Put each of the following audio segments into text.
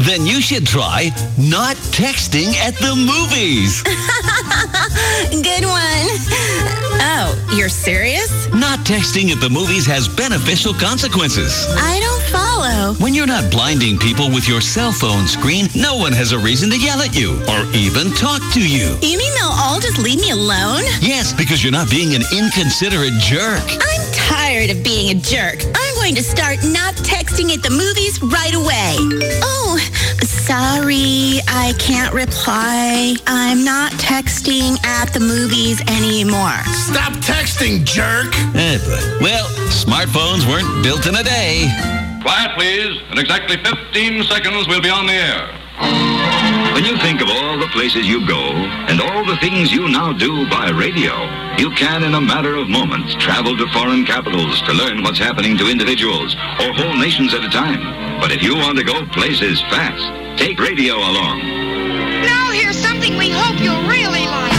Then you should try not texting at the movies. Good one. Oh, you're serious? Not texting at the movies has beneficial consequences. I don't follow. When you're not blinding people with your cell phone screen, no one has a reason to yell at you or even talk to you. You mean they'll all just leave me alone? Yes, because you're not being an inconsiderate jerk. I'm tired of being a jerk. I'm going to start not texting at the movies right away. Oh, sorry, I can't reply. I'm not texting at the movies anymore. Stop texting, jerk! Well, smartphones weren't built in a day. Quiet, please. In exactly 15 seconds, we'll be on the air. When you think of all the places you go and all the things you now do by radio, you can, in a matter of moments, travel to foreign capitals to learn what's happening to individuals or whole nations at a time. But if you want to go places fast, take radio along. Now here's something we hope you'll really like.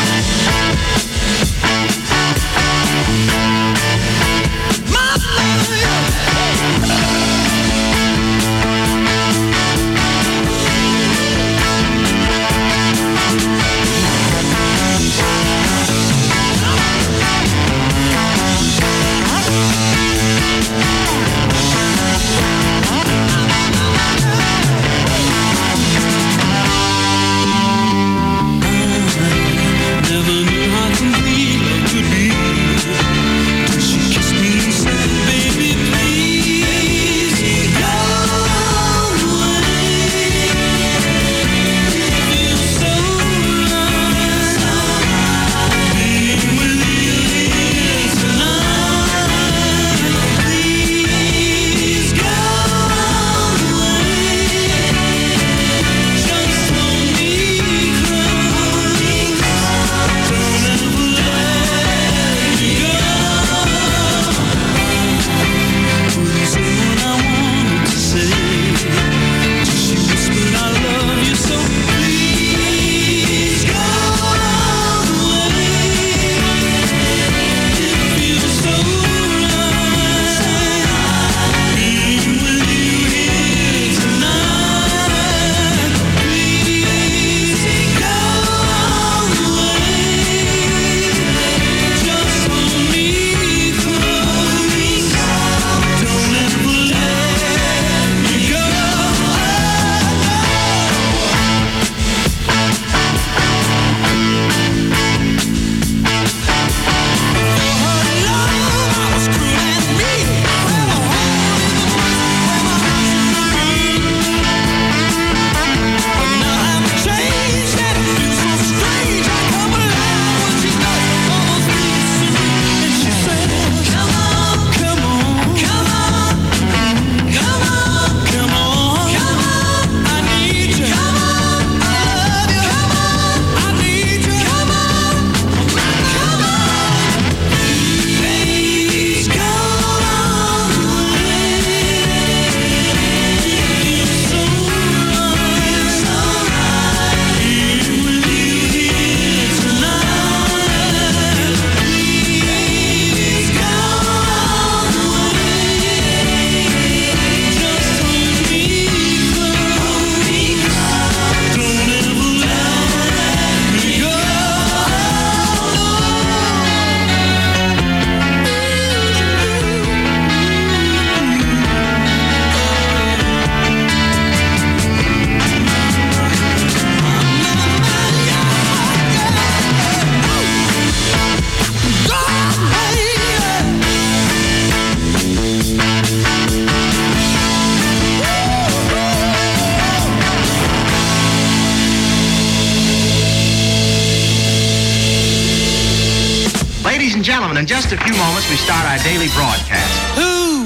Gentlemen, in just a few moments, we start our daily broadcast. Who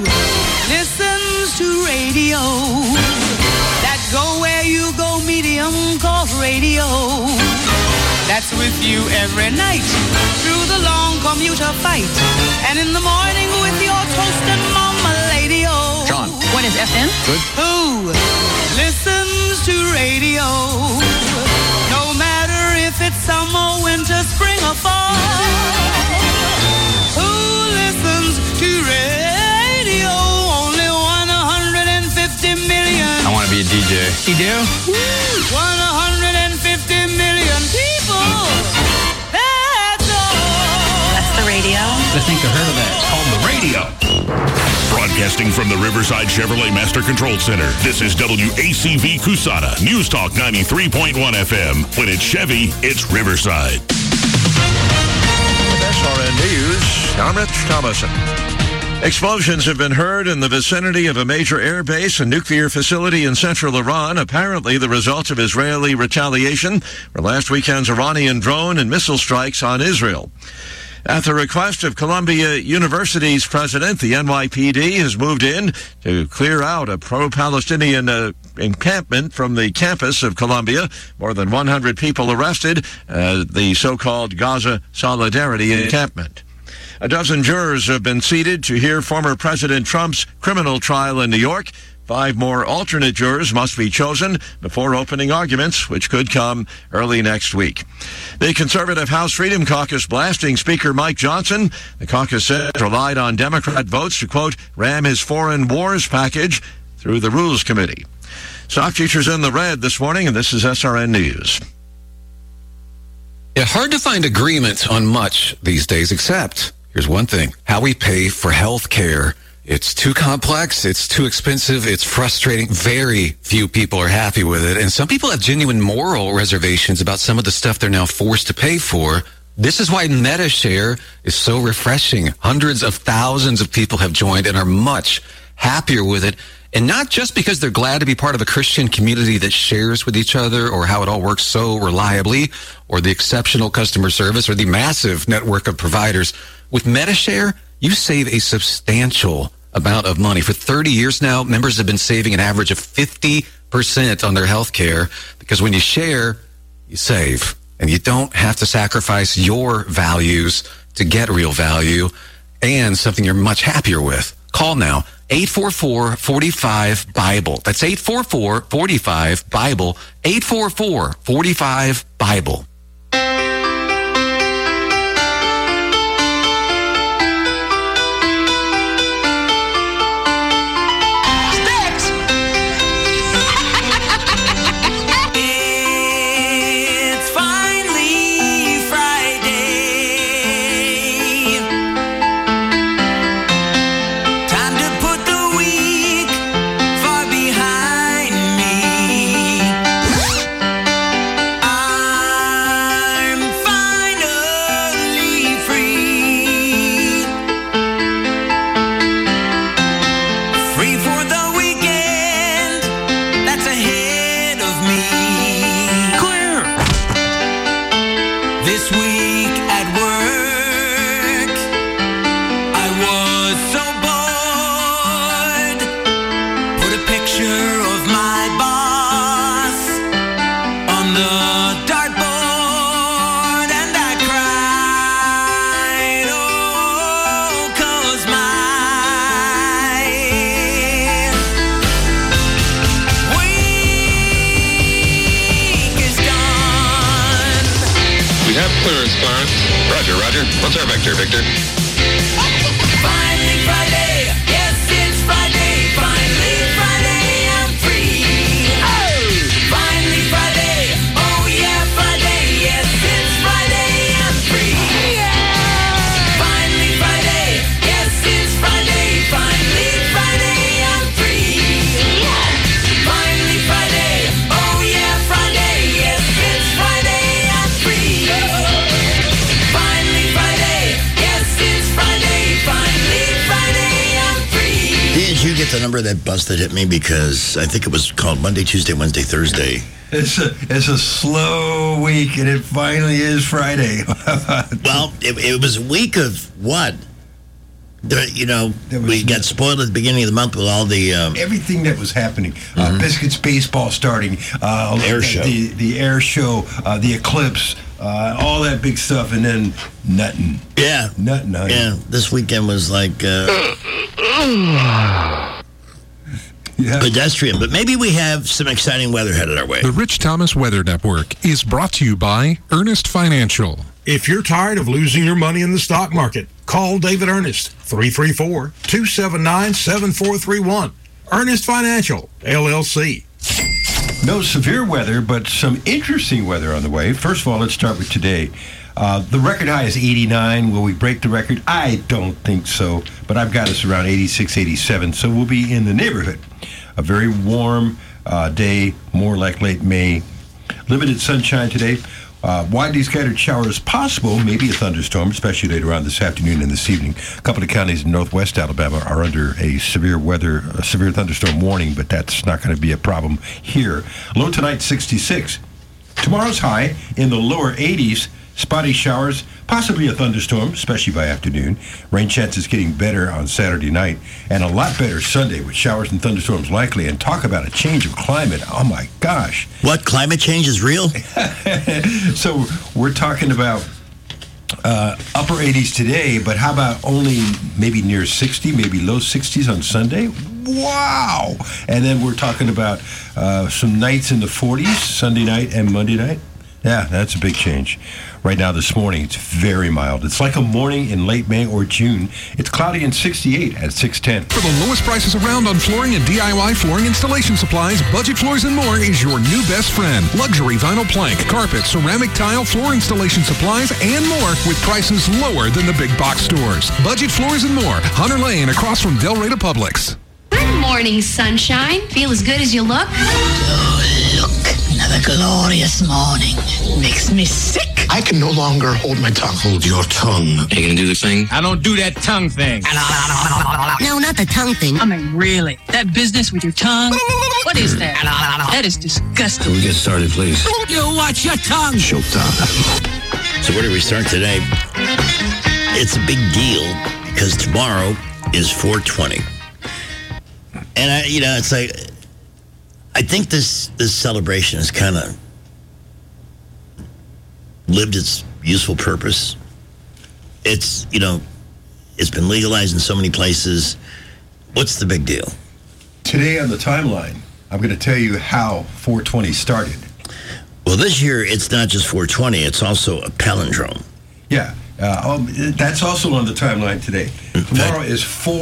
listens to radio? That go where you go medium called radio. That's with you every night through the long commuter fight. And in the morning with your toast and mama lady-o. John. What is FM? Good. Who listens to radio? No matter if it's summer, winter, spring, or fall. Who listens to radio? Only 150 million. I want to be a DJ. You do? 150 million people. That's all. That's the radio. I think I heard of that. It's called the radio. Broadcasting from the Riverside Chevrolet Master Control Center, this is WACV Cusana, News Talk 93.1 FM. When it's Chevy, it's Riverside. With SRN News, I'm Rich Thomason. Explosions have been heard in the vicinity of a major air base and nuclear facility in central Iran, apparently the result of Israeli retaliation for last weekend's Iranian drone and missile strikes on Israel. At the request of Columbia University's president, the NYPD has moved in to clear out a pro-Palestinian encampment from the campus of Columbia. More than 100 people arrested at the so-called Gaza Solidarity encampment. A dozen jurors have been seated to hear former President Trump's criminal trial in New York. 5 more alternate jurors must be chosen before opening arguments, which could come early next week. The conservative House Freedom Caucus blasting Speaker Mike Johnson. The caucus said relied on Democrat votes to, quote, ram his foreign wars package through the Rules Committee. Stock futures in the red this morning, and this is SRN News. Yeah, hard to find agreement on much these days, except, here's one thing, how we pay for health care. It's too complex, it's too expensive, it's frustrating. Very few people are happy with it. And some people have genuine moral reservations about some of the stuff they're now forced to pay for. This is why MediShare is so refreshing. Hundreds of thousands of people have joined and are much happier with it. And not just because they're glad to be part of a Christian community that shares with each other or how it all works so reliably or the exceptional customer service or the massive network of providers. With MediShare, you save a substantial amount of money. For 30 years now, members have been saving an average of 50% on their health care because when you share, you save. And you don't have to sacrifice your values to get real value and something you're much happier with. Call now, 844-45-BIBLE. That's 844-45-BIBLE, 844-45-BIBLE. What's our vector, Victor? Finally Friday, yes it's Friday. Finally Friday, I'm free. Oh! Finally Friday, oh yeah Friday, yes it's Friday, I'm free. Yeah! Finally Friday, yes it's Friday. Finally Friday, I'm free. Yeah! Finally Friday, oh yeah Friday, yes it's Friday, I'm free. Finally Friday, yes it's Friday. Finally Friday, I'm free. Did you get the number of that bus that hit me? Because I think it was called Monday, Tuesday, Wednesday, Thursday. It's a slow week, and it finally is Friday. Well, it was a week of what? We got spoiled at the beginning of the month with all the... everything that was happening. Biscuits baseball starting. Air show. The air show, the eclipse, all that big stuff, and then nothing. Yeah. Nothing. Yeah, this weekend was like... pedestrian, but maybe we have some exciting weather headed our way. The Rich Thomas Weather Network is brought to you by Earnest Financial. If you're tired of losing your money in the stock market, call David Earnest, 334-279-7431. Earnest Financial, LLC. No severe weather, but some interesting weather on the way. First of all, let's start with today. The record high is 89. Will we break the record? I don't think so, but I've got us around 86, 87, so we'll be in the neighborhood. A very warm day, more like late May. Limited sunshine today. Widely scattered showers possible, maybe a thunderstorm, especially later on this afternoon and this evening. A couple of counties in northwest Alabama are under a severe thunderstorm warning, but that's not going to be a problem here. Low tonight, 66. Tomorrow's high in the lower 80s. Spotty showers, possibly a thunderstorm, especially by afternoon. Rain chances getting better on Saturday night, and a lot better Sunday with showers and thunderstorms likely. And talk about a change of climate. Oh, my gosh. What, climate change is real? So we're talking about upper 80s today, but how about only maybe near 60, maybe low 60s on Sunday? Wow. And then we're talking about some nights in the 40s, Sunday night and Monday night. Yeah, that's a big change. Right now, this morning, it's very mild. It's like a morning in late May or June. It's cloudy and 68 at 610. For the lowest prices around on flooring and DIY flooring installation supplies, Budget Floors and More is your new best friend. Luxury vinyl plank, carpet, ceramic tile, floor installation supplies, and more with prices lower than the big box stores. Budget Floors and More, Hunter Lane, across from Del Rey to Publix. Good morning, sunshine. Feel as good as you look? Oh, look. Another glorious morning. Makes me sick. I can no longer hold my tongue. Hold your tongue. Are you going to do the thing? I don't do that tongue thing. No, not the tongue thing. I mean, really? That business with your tongue? What is that? That is disgusting. Can we get started, please? You watch your tongue. Showtime. So where do we start today? It's a big deal because tomorrow is 420. And, it's like, I think this celebration has kind of lived its useful purpose. It's, it's been legalized in so many places. What's the big deal? Today on the timeline, I'm going to tell you how 420 started. Well, this year, it's not just 420, it's also a palindrome. Yeah, that's also on the timeline today. Tomorrow is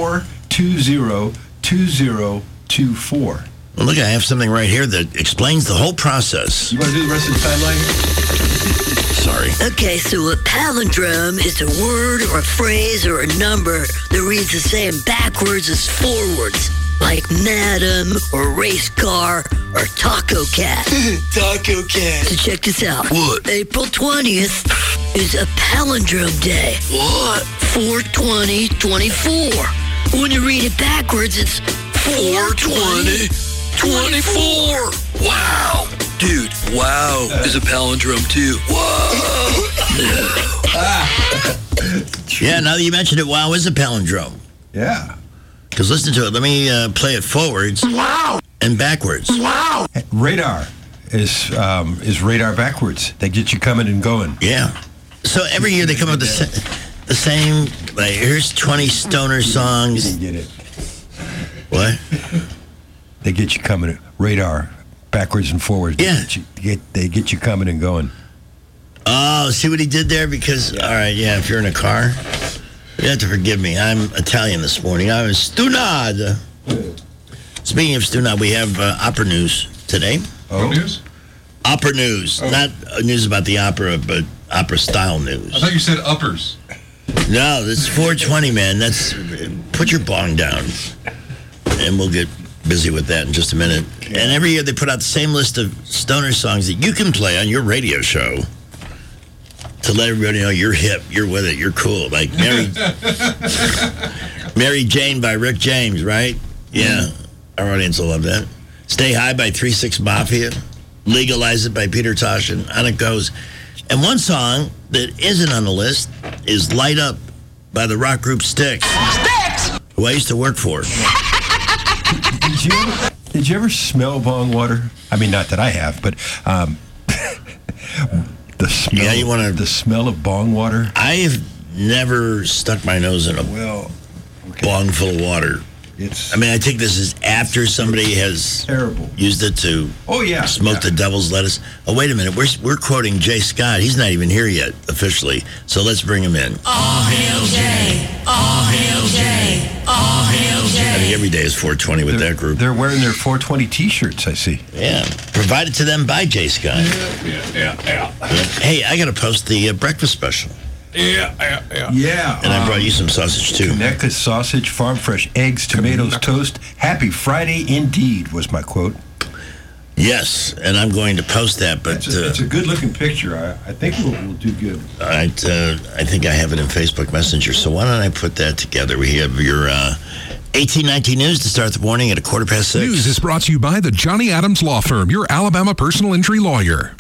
4202024. Well, look, I have something right here that explains the whole process. You want to do the rest of the timeline? Sorry. Okay, so a palindrome is a word or a phrase or a number that reads the same backwards as forwards, like madam or race car or taco cat. Taco cat. So check this out. What? April 20th is a palindrome day. What? 42024. When you read it backwards, it's 42024. Wow. Dude, wow is a palindrome too. Whoa. Yeah, now that you mentioned it, wow is a palindrome. Yeah. Because listen to it. Let me play it forwards. Wow. And backwards. Wow. Radar is radar backwards. They get you coming and going. Yeah. So every year they come up with the same, like, here's 20 stoner songs. You didn't get it. What? They get you coming, radar, backwards and forwards. Yeah. They get you coming and going. Oh, see what he did there? Because, all right, yeah, if you're in a car, you have to forgive me. I'm Italian this morning. I was stunad. Speaking of stunad, we have opera news today. Oh. What news? Opera news. Oh. Not news about the opera, but opera-style news. I thought you said uppers. No, it's 420, man. Put your bong down. And we'll get busy with that in just a minute. And every year they put out the same list of stoner songs that you can play on your radio show to let everybody know you're hip, you're with it, you're cool. Like Mary Jane by Rick James, right? Yeah. Our audience will love that. Stay High by 3-6 Mafia. Legalize It by Peter Tosh, and on it goes. And one song that isn't on the list is Light Up by the rock group Styx. Styx! Who I used to work for. Did you ever smell bong water? I mean, not that I have, but the smell. Yeah, you want to. The smell of bong water. I've never stuck my nose in a bong full of water. It's. I mean, I think this is after somebody has terrible used it to. Smoke the devil's lettuce. Oh, wait a minute. We're quoting Jay Scott. He's not even here yet officially. So let's bring him in. All hail Jay. All hail Jay. All hail Jay. I think every day is 420 with that group. They're wearing their 420 T-shirts, I see. Yeah. Provided to them by Jay Scott. Yeah. Hey, I got to post the breakfast special. Yeah. And I brought you some sausage, too. Connecticut sausage, farm fresh eggs, tomatoes, toast. Happy Friday indeed was my quote. Yes, and I'm going to post that, but... It's a good-looking picture. I think we'll do good. I think I have it in Facebook Messenger, so why don't I put that together? We have your 1819 News to start the morning at 6:15. News is brought to you by the Johnny Adams Law Firm, your Alabama personal injury lawyer.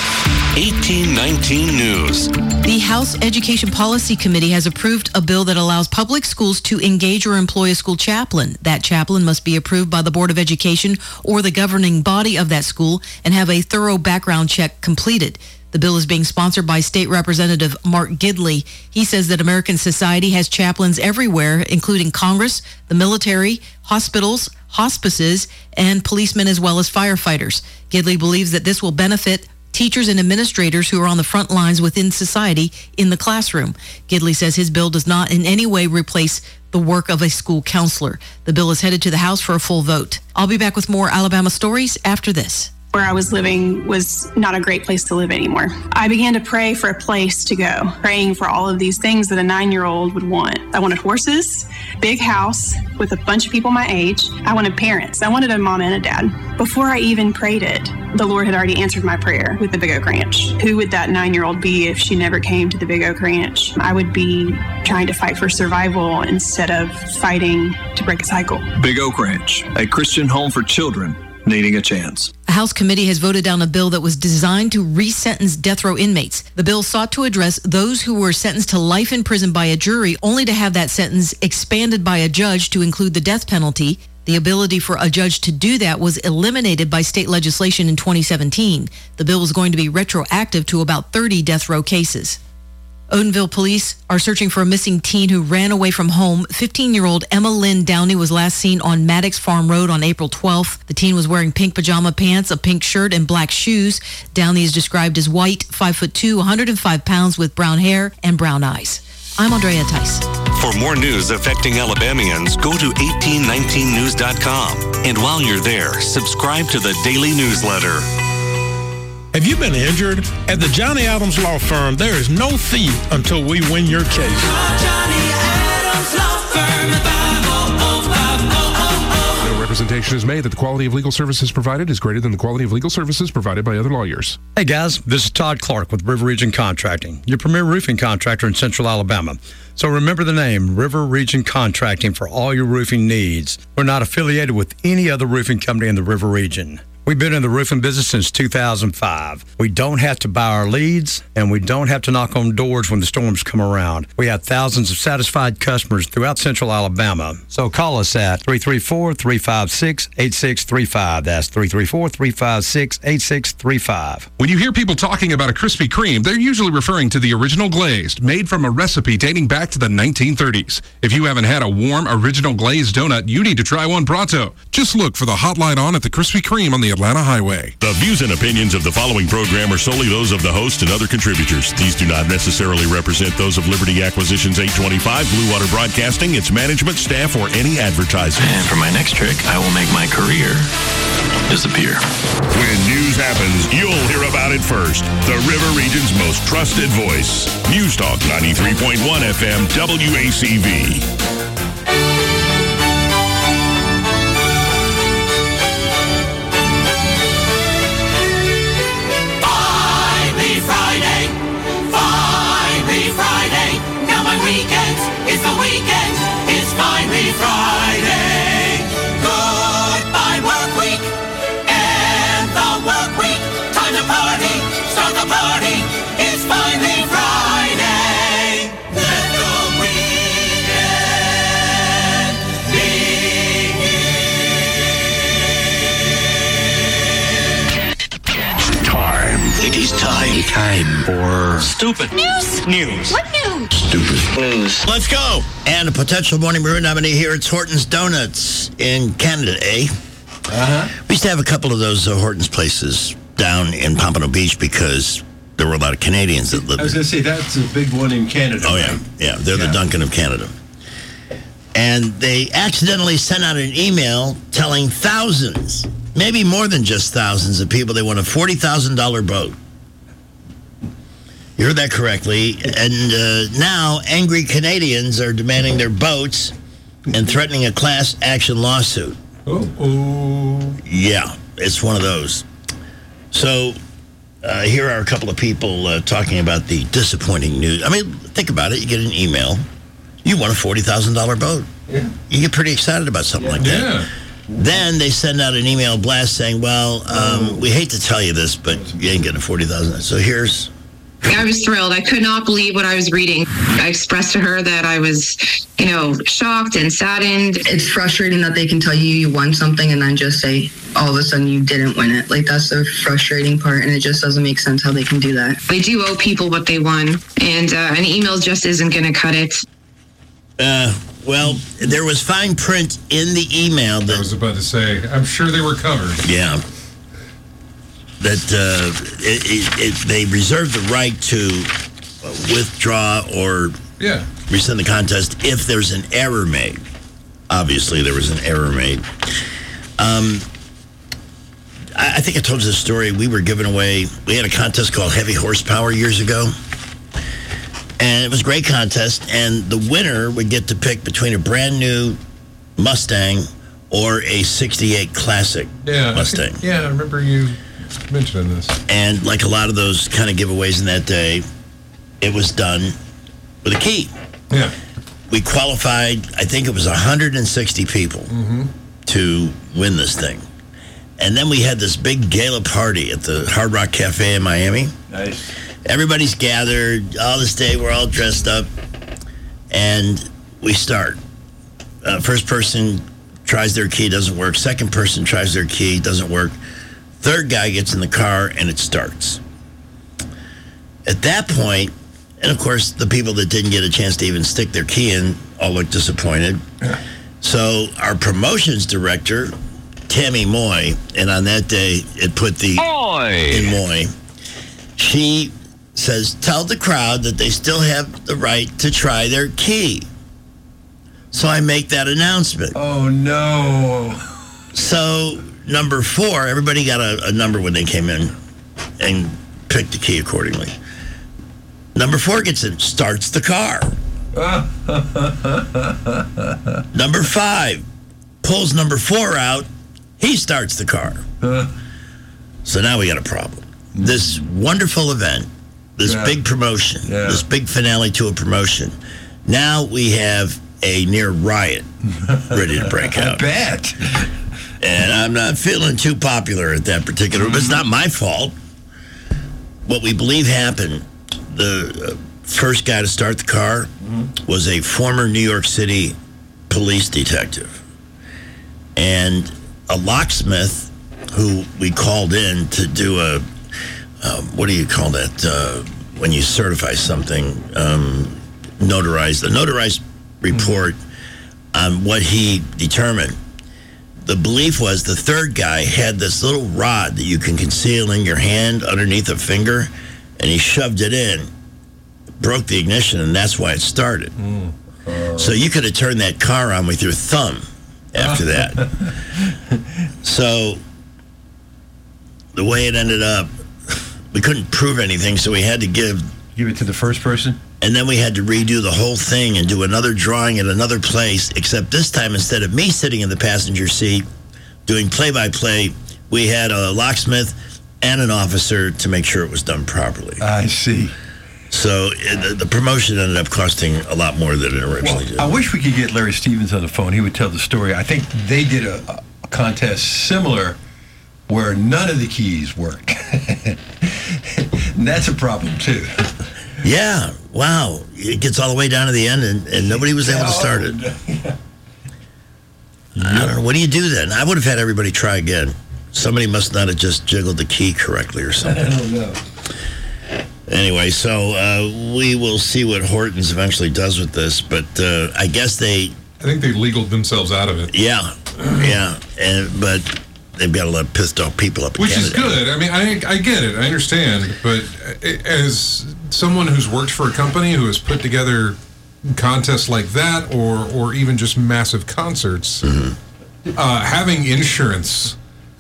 1819 News. The House Education Policy Committee has approved a bill that allows public schools to engage or employ a school chaplain. That chaplain must be approved by the Board of Education or the governing body of that school and have a thorough background check completed. The bill is being sponsored by State Representative Mark Gidley. He says that American society has chaplains everywhere, including Congress, the military, hospitals, hospices, and policemen as well as firefighters. Gidley believes that this will benefit teachers and administrators who are on the front lines within society in the classroom. Gidley says his bill does not in any way replace the work of a school counselor. The bill is headed to the House for a full vote. I'll be back with more Alabama stories after this. Where I was living was not a great place to live anymore. I began to pray for a place to go, praying for all of these things that a 9-year-old would want. I wanted horses, big house with a bunch of people my age. I wanted parents. I wanted a mom and a dad. Before I even prayed it, the Lord had already answered my prayer with the Big Oak Ranch. Who would that 9-year-old be if she never came to the Big Oak Ranch? I would be trying to fight for survival instead of fighting to break a cycle. Big Oak Ranch, a Christian home for children needing a chance. A House committee has voted down a bill that was designed to re-sentence death row inmates. The bill sought to address those who were sentenced to life in prison by a jury, only to have that sentence expanded by a judge to include the death penalty. The ability for a judge to do that was eliminated by state legislation in 2017. The bill is going to be retroactive to about 30 death row cases. Odenville police are searching for a missing teen who ran away from home. 15-year-old Emma Lynn Downey was last seen on Maddox Farm Road on April 12th. The teen was wearing pink pajama pants, a pink shirt, and black shoes. Downey is described as white, 5'2", 105 pounds with brown hair and brown eyes. I'm Andrea Tice. For more news affecting Alabamians, go to 1819news.com. And while you're there, subscribe to the daily newsletter. Have you been injured? At the Johnny Adams Law Firm, there is no fee until we win your case. Johnny Adams Law Firm, 500-5000. No representation is made that the quality of legal services provided is greater than the quality of legal services provided by other lawyers. Hey guys, this is Todd Clark with River Region Contracting, your premier roofing contractor in Central Alabama. So remember the name, River Region Contracting, for all your roofing needs. We're not affiliated with any other roofing company in the River Region. We've been in the roofing business since 2005. We don't have to buy our leads, and we don't have to knock on doors when the storms come around. We have thousands of satisfied customers throughout Central Alabama. So call us at 334-356-8635. That's 334-356-8635. When you hear people talking about a Krispy Kreme, they're usually referring to the original glazed, made from a recipe dating back to the 1930s. If you haven't had a warm, original glazed donut, you need to try one pronto. Just look for the hot light on at the Krispy Kreme on the Atlanta Highway. The views and opinions of the following program are solely those of the host and other contributors. These do not necessarily represent those of Liberty Acquisitions 825, Blue Water Broadcasting, its management, staff, or any advertisers. And for my next trick, I will make my career disappear. When news happens, you'll hear about it first. The River Region's most trusted voice. News Talk 93.1 FM WACV. It's the weekend, it's finally Friday. Goodbye work week, and the work week. Time to party, start the party. It's finally Friday. Let the weekend begin. Time. It is time for stupid news. News. What news? Stupid news. Let's go. And a potential Morning Brew nominee here. It's Horton's Donuts in Canada, eh? We used to have a couple of those Horton's places down in Pompano Beach because there were a lot of Canadians that lived there. I was going to say, that's a big one in Canada. Oh, yeah. Yeah, they're the Dunkin' of Canada. And they accidentally sent out an email telling thousands, maybe more than just thousands of people, they won a $40,000 boat. You heard that correctly. And now angry Canadians are demanding their boats and threatening a class action lawsuit. Yeah, it's one of those. So here are a couple of people talking about the disappointing news. I mean, think about it. You get an email. You won a $40,000 boat. Yeah. You get pretty excited about something like that. Yeah. Then they send out an email blast saying, well, we hate to tell you this, but you ain't getting a $40,000. So here's... I was thrilled. I could not believe what I was reading. I expressed to her that I was, shocked and saddened. It's frustrating that they can tell you won something and then just say all of a sudden you didn't win it. Like, that's the frustrating part, and it just doesn't make sense how they can do that. They do owe people what they won, and an email just isn't going to cut it. Well, there was fine print in the email that... I was about to say, I'm sure they were covered. Yeah. That they reserve the right to withdraw or rescind the contest if there's an error made. Obviously, there was an error made. I think I told you this story. We were giving away... We had a contest called Heavy Horsepower years ago. And it was a great contest. And the winner would get to pick between a brand new Mustang or a 68 Classic Mustang. I remember you... mentioning this. And like a lot of those kind of giveaways in that day, it was done with a key. Yeah. We qualified, I think it was 160 people to win this thing. And then we had this big gala party at the Hard Rock Cafe in Miami. Nice. Everybody's gathered all this day. We're all dressed up. And we start. First person tries their key, doesn't work. Second person tries their key, doesn't work. Third guy gets in the car, and it starts. At that point, and of course, the people that didn't get a chance to even stick their key in all looked disappointed. Yeah. So our promotions director, Tammy Moy, and on that day, it put the in Moy, she says, tell the crowd that they still have the right to try their key. So I make that announcement. Oh, no. So... Number 4, everybody got a number when they came in and picked the key accordingly. Number 4 gets in, starts the car. Number 5 pulls number 4 out, he starts the car. So now we got a problem. This wonderful event, this big promotion, this big finale to a promotion, now we have a near riot ready to break out. I bet. And I'm not feeling too popular at that particular... But it's not my fault. What we believe happened, the first guy to start the car was a former New York City police detective. And a locksmith who we called in to do a... what do you call that? When you certify something, notarized. A notarized report on what he determined. The belief was the third guy had this little rod that you can conceal in your hand underneath a finger, and he shoved it in, broke the ignition, and that's why it started. So you could have turned that car on with your thumb after that. So the way it ended up, we couldn't prove anything, so we had to give it to the first person? And then we had to redo the whole thing and do another drawing at another place, except this time, instead of me sitting in the passenger seat doing play-by-play, we had a locksmith and an officer to make sure it was done properly. I see. So the promotion ended up costing a lot more than it originally did. I wish we could get Larry Stevens on the phone. He would tell the story. I think they did a contest similar where none of the keys worked. And that's a problem, too. Yeah, wow. It gets all the way down to the end, and nobody was able to start it. I don't know. What do you do then? I would have had everybody try again. Somebody must not have just jiggled the key correctly or something. I don't know. Anyway, so we will see what Hortons eventually does with this, but I guess I think they legaled themselves out of it. Yeah, but they've got a lot of pissed off people up in Which Canada. is good. I mean, I get it. I understand. But as someone who's worked for a company who has put together contests like that or even just massive concerts, having insurance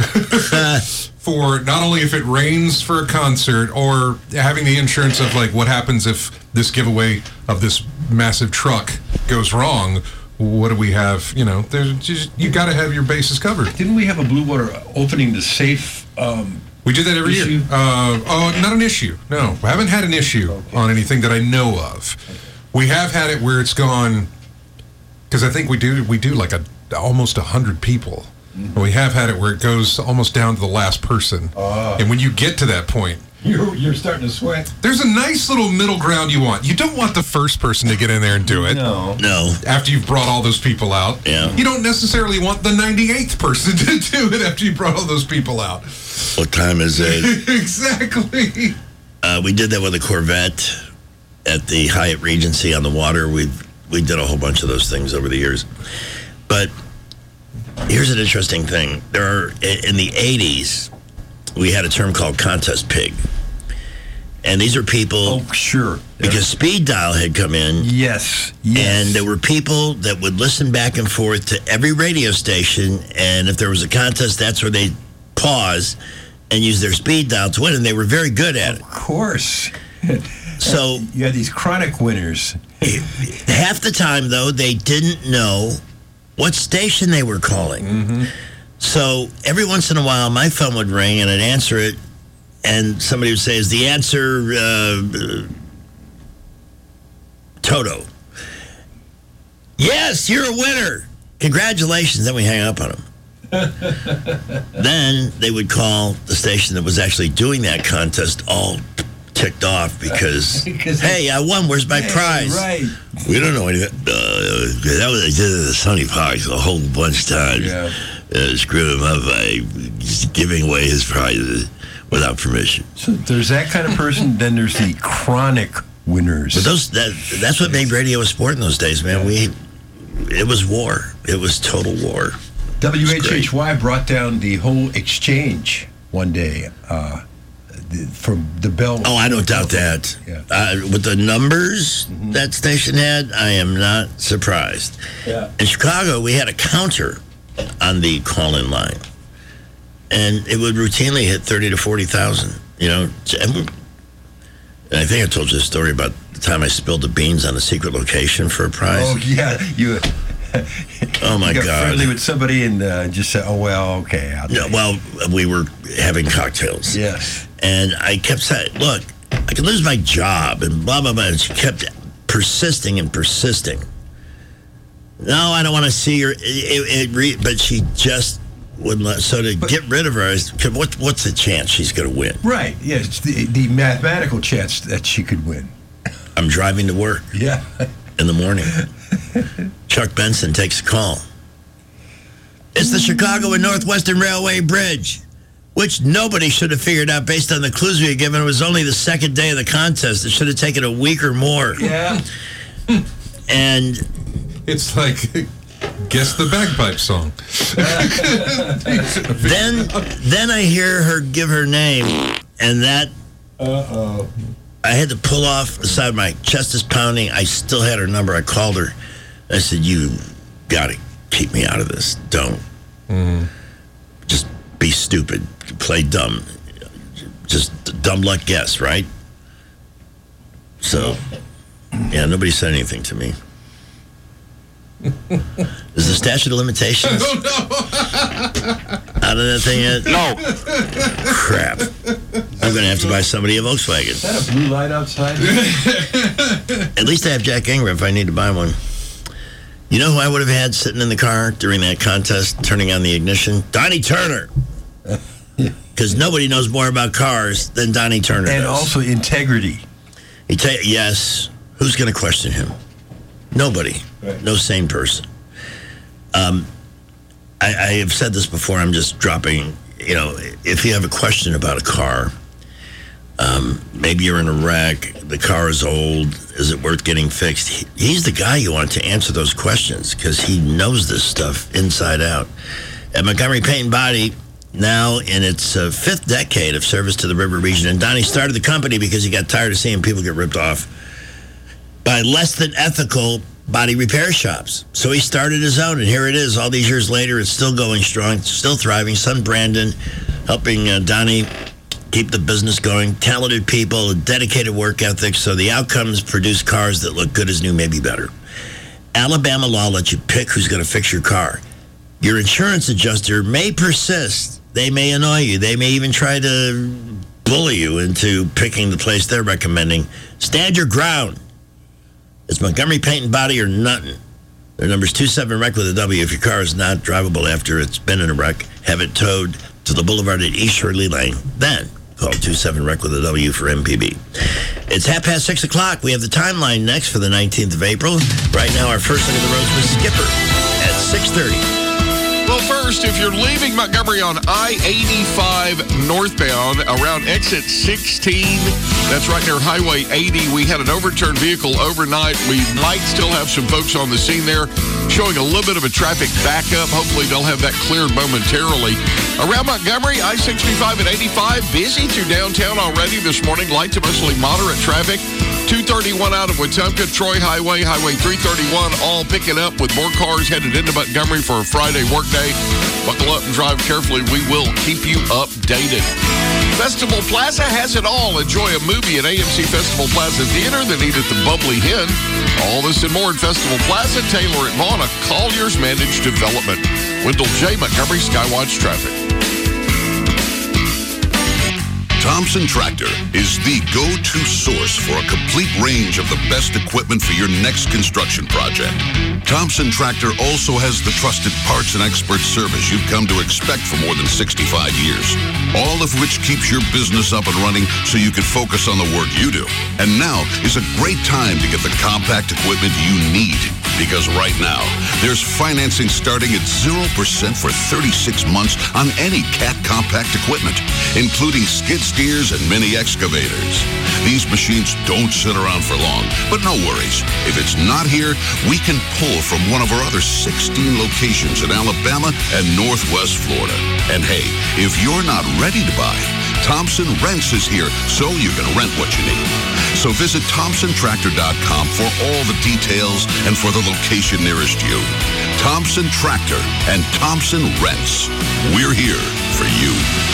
for not only if it rains for a concert or having the insurance of like what happens if this giveaway of this massive truck goes wrong. What do we have? You know, there's just, you got to have your bases covered. Didn't we have a Blue Water opening the safe? We do that every year. Not an issue. No, we haven't had an issue on anything that I know of. We have had it where it's gone, because I think we do like almost 100 people. And we have had it where it goes almost down to the last person. And when you get to that point, you're starting to sweat. There's a nice little middle ground you want. You don't want the first person to get in there and do it. No. After you've brought all those people out. Yeah. You don't necessarily want the 98th person to do it after you brought all those people out. What time is it? Exactly. We did that with a Corvette at the Hyatt Regency on the water. We did a whole bunch of those things over the years. But here's an interesting thing. There are, in the 80s, we had a term called contest pig. And these are people... Oh, sure. Because Speed Dial had come in. Yes. And there were people that would listen back and forth to every radio station, and if there was a contest, that's where they'd pause and use their Speed Dial to win, and they were very good at it. Of course. So you had these chronic winners. Half the time, though, they didn't know what station they were calling. Mm-hmm. So every once in a while, my phone would ring, and I'd answer it, and somebody would say, is the answer Toto? Yes, you're a winner. Congratulations. Then we hang up on them. Then they would call the station that was actually doing that contest all ticked off because hey, I won. Where's my prize? Right. We don't know anything. That was I did it at Sunny Parks a whole bunch of times. Yeah. Screwed him up by giving away his prizes without permission. So there's that kind of person. Then there's the chronic winners. But that's what made radio a sport in those days, man. It was war. It was total war. WHHY brought down the whole exchange one day from the Bell. Oh, I don't doubt that. Yeah. With the numbers that station had, I am not surprised. Yeah. In Chicago, we had a counter on the call-in line, and it would routinely hit 30 to 40,000. You know, and I think I told you a story about the time I spilled the beans on a secret location for a prize. Oh yeah, you. Oh my you got God! friendly with somebody and just said, "Oh well, okay." No, well, we were having cocktails. Yes. And I kept saying, "Look, I could lose my job," and blah blah blah. And she kept persisting and persisting. No, I don't want to see her. But she just wouldn't let. So to get rid of her, I said, what's the chance she's going to win? Right. Yes. The mathematical chance that she could win. I'm driving to work. Yeah. In the morning. Chuck Benson takes a call. It's the Chicago and Northwestern Railway Bridge, which nobody should have figured out based on the clues we had given. It was only the second day of the contest. It should have taken a week or more. Yeah. And it's like, guess the bagpipe song. Then I hear her give her name, and that... Uh-oh. I had to pull off the side of my chest is pounding. I still had her number. I called her. I said, you got to keep me out of this. Don't. Just be stupid. Play dumb. Just dumb luck guess, right? So, yeah, nobody said anything to me. Is the statute of limitations out of that thing yet? No. Crap. I'm going to have to buy somebody a Volkswagen. Is that a blue light outside? At least I have Jack Ingram if I need to buy one. You know who I would have had sitting in the car during that contest, turning on the ignition? Donnie Turner. Because nobody knows more about cars than Donnie Turner and does. Also integrity. Yes. Who's going to question him? Nobody. Right. No sane person. I have said this before. I'm just dropping, if you have a question about a car, Maybe you're in a wreck. The car is old. Is it worth getting fixed? He's the guy you want to answer those questions because he knows this stuff inside out. At Montgomery Paint and Body, now in its fifth decade of service to the River Region. And Donnie started the company because he got tired of seeing people get ripped off by less than ethical body repair shops. So he started his own, and here it is. All these years later, it's still going strong, still thriving. Son Brandon helping Donnie keep the business going. Talented people, a dedicated work ethic, so the outcomes produce cars that look good as new, maybe better. Alabama law lets you pick who's going to fix your car. Your insurance adjuster may persist. They may annoy you. They may even try to bully you into picking the place they're recommending. Stand your ground. It's Montgomery Paint and Body or nothing. Their number's 27-REC with a W. If your car is not drivable after it's been in a wreck, have it towed to the boulevard at East Shirley Lane. Then call 27-REC with a W for MPB. It's 6:30. We have the timeline next for the 19th of April. Right now, our first look at the roads with Skipper at 6:30. Well, first, if you're leaving Montgomery on I-85 northbound around exit 16, that's right near Highway 80, we had an overturned vehicle overnight. We might still have some folks on the scene there showing a little bit of a traffic backup. Hopefully they'll have that cleared momentarily. Around Montgomery, I-65 at 85, busy through downtown already this morning. Light to mostly moderate traffic. 231 out of Wetumpka, Troy Highway, Highway 331, all picking up with more cars headed into Montgomery for a Friday workday. Buckle up and drive carefully. We will keep you updated. Festival Plaza has it all. Enjoy a movie at AMC Festival Plaza Theater, then eat at the Bubbly Hen. All this and more at Festival Plaza. Taylor at Vaughn, a Collier's Managed Development. Wendell J. Montgomery, Skywatch Traffic. Thompson Tractor is the go-to source for a complete range of the best equipment for your next construction project. Thompson Tractor also has the trusted parts and expert service you've come to expect for more than 65 years, all of which keeps your business up and running so you can focus on the work you do. And now is a great time to get the compact equipment you need, because right now, there's financing starting at 0% for 36 months on any Cat compact equipment, including skid steers and mini excavators. These machines don't sit around for long, but no worries. If it's not here, we can pull from one of our other 16 locations in Alabama and Northwest Florida. And hey, if you're not ready to buy, Thompson Rents is here so you can rent what you need. So visit ThompsonTractor.com for all the details and for the location nearest you. Thompson Tractor and Thompson Rents. We're here for you.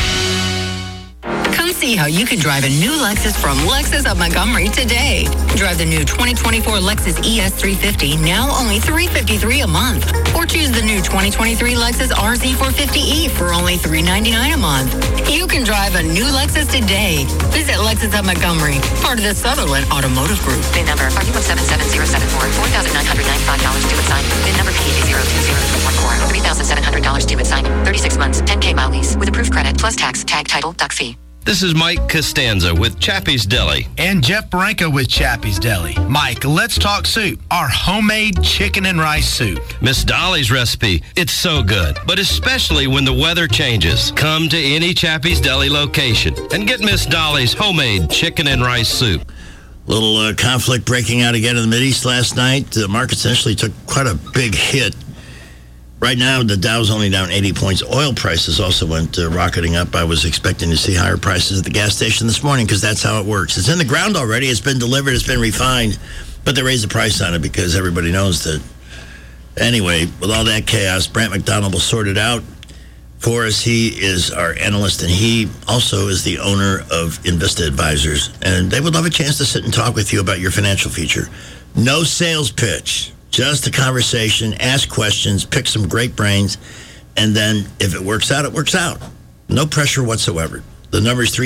Come see how you can drive a new Lexus from Lexus of Montgomery today. Drive the new 2024 Lexus ES350, now only $353 a month. Or choose the new 2023 Lexus RZ450E for only $399 a month. You can drive a new Lexus today. Visit Lexus of Montgomery, part of the Sutherland Automotive Group. VIN number RU177074, $4,995 due at signing. VIN number PH02014, $3,700 due at signing. 36 months, 10K mile lease with approved credit plus tax, tag, title, duck fee. This is Mike Costanza with Chappie's Deli. And Jeff Branco with Chappie's Deli. Mike, let's talk soup. Our homemade chicken and rice soup. Miss Dolly's recipe. It's so good, but especially when the weather changes. Come to any Chappie's Deli location and get Miss Dolly's homemade chicken and rice soup. Little conflict breaking out again in the Mideast last night. The market essentially took quite a big hit. Right now, the Dow's only down 80 points. Oil prices also went rocketing up. I was expecting to see higher prices at the gas station this morning because that's how it works. It's in the ground already. It's been delivered. It's been refined. But they raised the price on it because everybody knows that. Anyway, with all that chaos, Brant McDonald will sort it out for us. He is our analyst, and he also is the owner of Invista Advisors. And they would love a chance to sit and talk with you about your financial future. No sales pitch. Just a conversation, ask questions, pick some great brains, and then if it works out, it works out. No pressure whatsoever. The number is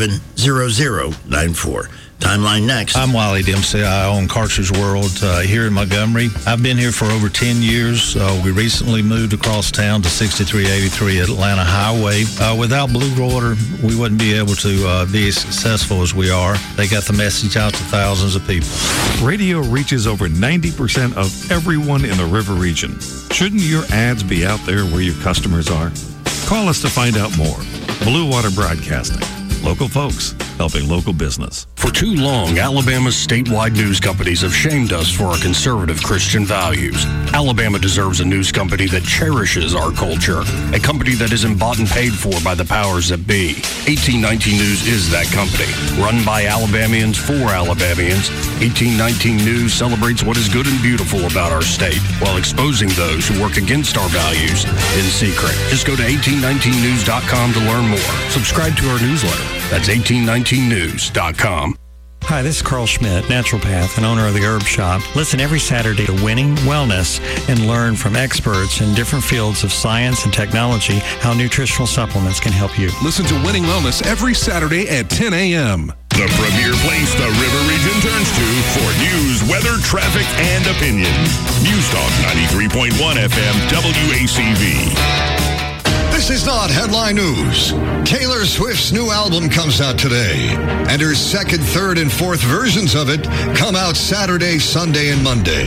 387-0094. Timeline next. I'm Wiley Dempsey. I own Cartridge World here in Montgomery. I've been here for over 10 years. We recently moved across town to 6383 Atlanta Highway. Without Blue Water, we wouldn't be able to be as successful as we are. They got the message out to thousands of people. Radio reaches over 90% of everyone in the River region. Shouldn't your ads be out there where your customers are? Call us to find out more. Blue Water Broadcasting. Local folks, helping local business. For too long, Alabama's statewide news companies have shamed us for our conservative Christian values. Alabama deserves a news company that cherishes our culture, a company that isn't bought and paid for by the powers that be. 1819 News is that company. Run by Alabamians for Alabamians, 1819 News celebrates what is good and beautiful about our state while exposing those who work against our values in secret. Just go to 1819news.com to learn more. Subscribe to our newsletter. That's 1819news.com. Hi, this is Carl Schmidt, naturopath and owner of the Herb Shop. Listen every Saturday to Winning Wellness and learn from experts in different fields of science and technology how nutritional supplements can help you. Listen to Winning Wellness every Saturday at 10 a.m. The premier place the River Region turns to for news, weather, traffic, and opinion. News Talk 93.1 FM WACV. This is not headline news. Taylor Swift's new album comes out today, and her second, third, and fourth versions of it come out Saturday, Sunday, and Monday.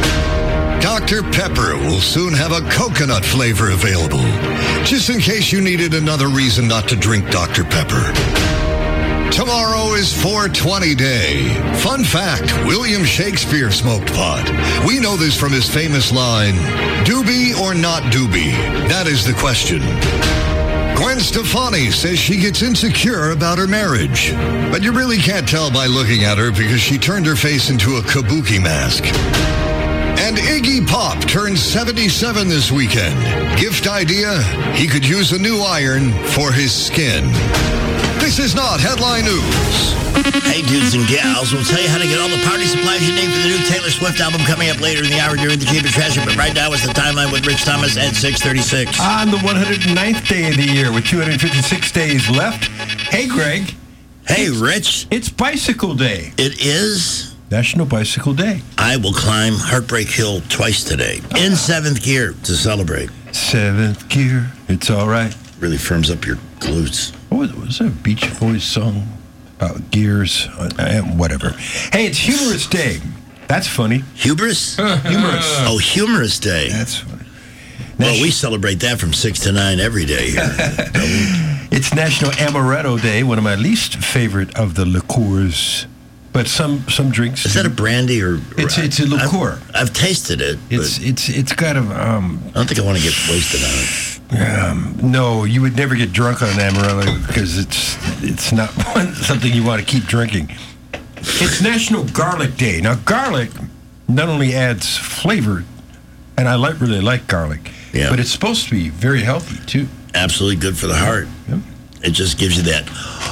Dr. Pepper will soon have a coconut flavor available, just in case you needed another reason not to drink Dr. Pepper. Tomorrow is 420 Day. Fun fact, William Shakespeare smoked pot. We know this from his famous line, doobie or not doobie? That is the question. Gwen Stefani says she gets insecure about her marriage. But you really can't tell by looking at her because she turned her face into a kabuki mask. And Iggy Pop turns 77 this weekend. Gift idea? He could use a new iron for his skin. This is not headline news. Hey, dudes and gals, we'll tell you how to get all the party supplies you need for the new Taylor Swift album coming up later in the hour during the Cheaper Treasure. But right now, it's the timeline with Rich Thomas at 6:36. On the 109th day of the year, with 256 days left. Hey, Greg. Hey, Rich. It's Bicycle Day. It is National Bicycle Day. I will climb Heartbreak Hill twice today in seventh gear to celebrate. Seventh gear, it's all right. Really firms up your glutes. What was that a Beach Boys song about gears? Whatever. Hey, it's Humorous Day. That's funny. Hubris? Humorous. Oh, Humorous Day. That's funny. Well, we celebrate that from 6 to 9 every day here. It's National Amaretto Day, one of my least favorite of the liqueurs. But some drinks. Is that a brandy or? It's a liqueur. I've tasted it. It's got a. I don't think I want to get wasted on it. No, you would never get drunk on an Amaretto because it's not something you want to keep drinking. It's National Garlic Day. Now, garlic not only adds flavor, and I really like garlic, but it's supposed to be very healthy too. Absolutely good for the heart. Yep. It just gives you that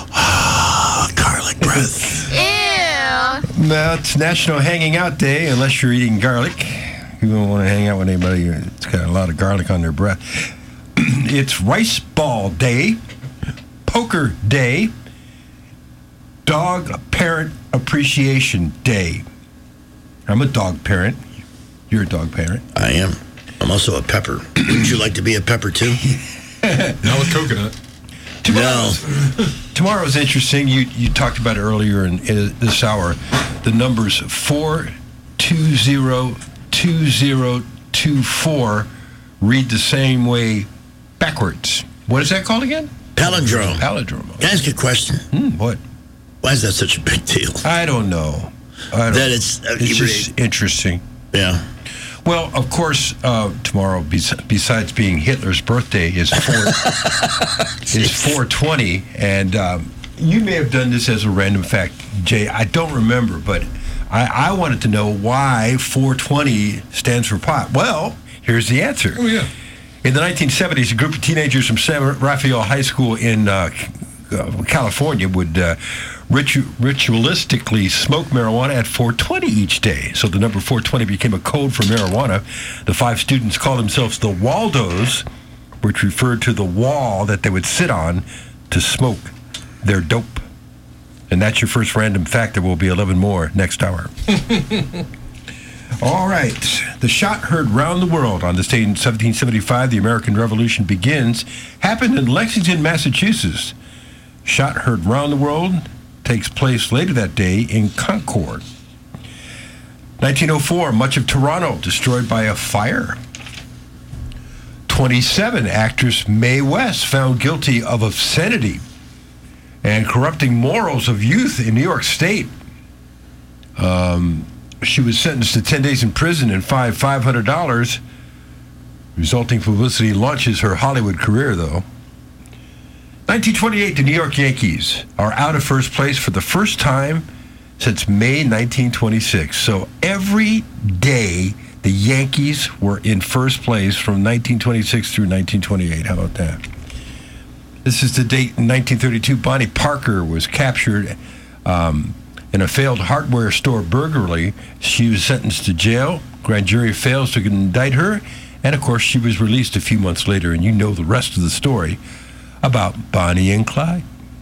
garlic breath. Well, it's National Hanging Out Day, unless you're eating garlic. You don't want to hang out with anybody that's got a lot of garlic on their breath. It's Rice Ball Day, Poker Day, Dog Parent Appreciation Day. I'm a dog parent. You're a dog parent. I am. I'm also a pepper. Wouldn't you like to be a pepper too? Not with coconut. Tomorrow's interesting. You talked about it earlier in this hour. The numbers 4202024 read the same way backwards. What is that called again? Palindrome. Palindrome. Can I ask you a question? What? Why is that such a big deal? I don't know. It's just interesting. Yeah. Well, of course, tomorrow, besides being Hitler's birthday, is 420, and you may have done this as a random fact, Jay. I don't remember, but I wanted to know why 420 stands for pot. Well, here's the answer. Oh, yeah. In the 1970s, a group of teenagers from San Rafael High School in California would ritualistically smoke marijuana at 420 each day. So the number 420 became a code for marijuana. The 5 students called themselves the Waldos, which referred to the wall that they would sit on to smoke their dope. And that's your first random fact. There will be 11 more next hour. All right. The shot heard round the world on this day in 1775, the American Revolution begins, happened in Lexington, Massachusetts. Shot heard round the world takes place later that day in Concord. 1904, much of Toronto destroyed by a fire. 27, actress Mae West found guilty of obscenity. and corrupting morals of youth in New York State. She was sentenced to 10 days in prison and fined $500. Resulting publicity launches her Hollywood career, though. 1928, the New York Yankees are out of first place for the first time since May 1926. So every day, the Yankees were in first place from 1926 through 1928. How about that? This is the date in 1932. Bonnie Parker was captured in a failed hardware store burglary. She was sentenced to jail. Grand jury fails to indict her. And, of course, she was released a few months later. And you know the rest of the story about Bonnie and Clyde.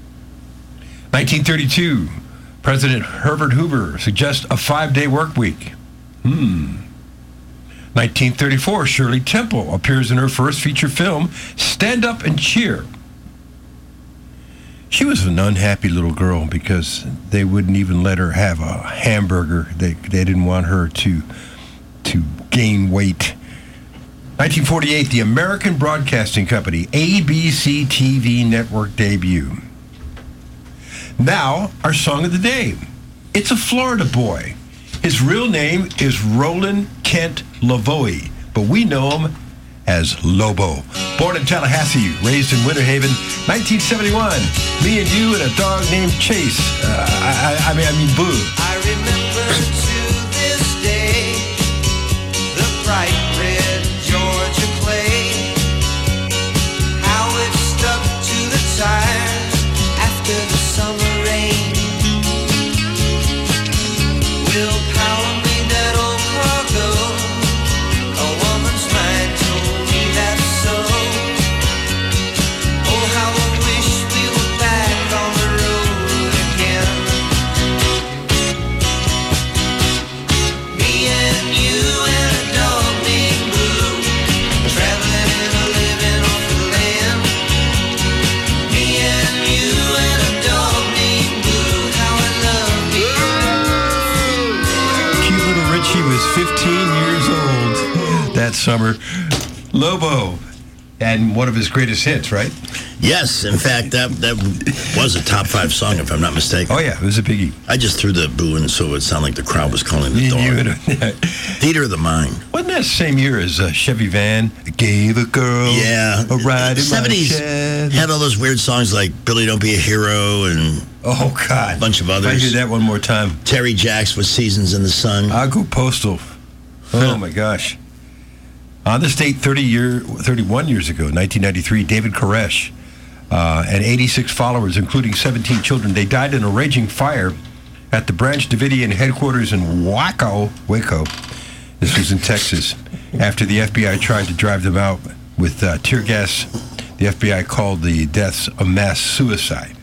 1932, President Herbert Hoover suggests a 5-day work week. 1934, Shirley Temple appears in her first feature film, Stand Up and Cheer. She was an unhappy little girl because they wouldn't even let her have a hamburger. They didn't want her to gain weight. 1948, the American Broadcasting Company, ABC TV network debut. Now, our song of the day. It's a Florida boy. His real name is Roland Kent Lavoie, but we know him as Lobo. Born in Tallahassee, raised in Winter Haven, 1971. Me and you and a dog named Chase. I mean Boo. I remember to this day the bright red Georgia clay, how it stuck to the tires after the summer rain. Will power made that old cargo, a woman's mind told me that's so. Oh, how I wish we were back on the road again. Me and you and a dog named Blue, traveling and living off the land. Me and you and a dog named Blue, how I love you. Cute little Richie was 15 years old that summer. Lobo, and one of his greatest hits, right? Yes, in fact, that was a top 5 song, if I'm not mistaken. Oh, yeah, it was a biggie. I just threw the boo in so it sounded like the crowd was calling the dog. Theater of the Mind. Wasn't that same year as Chevy Van gave a girl a ride in my 70s Chevy? had all those weird songs like Billy Don't Be a Hero and oh God, a bunch of others. If I hear that one more time. Terry Jacks with Seasons in the Sun. I'll go postal. Oh my gosh. On this date, 31 years ago, 1993, David Koresh and 86 followers, including 17 children, they died in a raging fire at the Branch Davidian headquarters in Waco. This was in Texas. After the FBI tried to drive them out with tear gas, the FBI called the deaths a mass suicide.